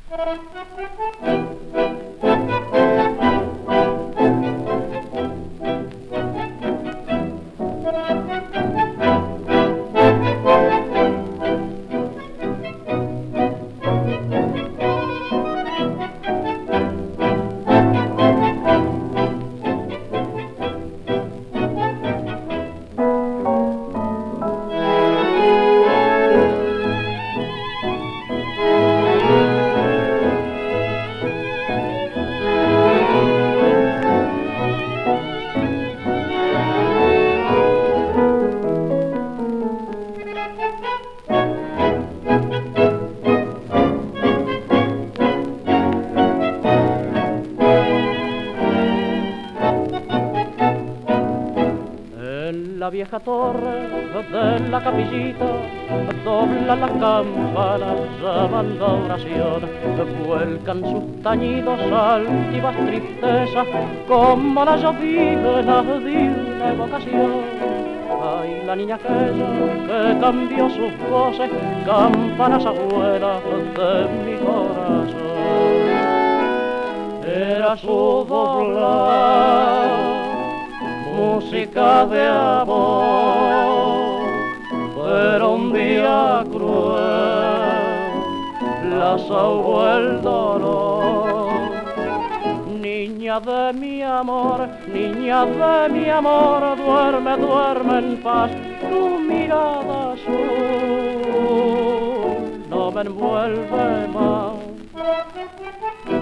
La vieja torre de la capillita dobla las campanas llamando oración, vuelcan sus tañidos altivas tristezas como las llovinas de una evocación. Ay, la niña aquella que cambió sus voces, campanas abuelas de mi corazón. Era su doblar música de amor, pero un día cruel las ahogó el dolor. Niña de mi amor, duerme, duerme en paz, tu mirada azul no me envuelve más.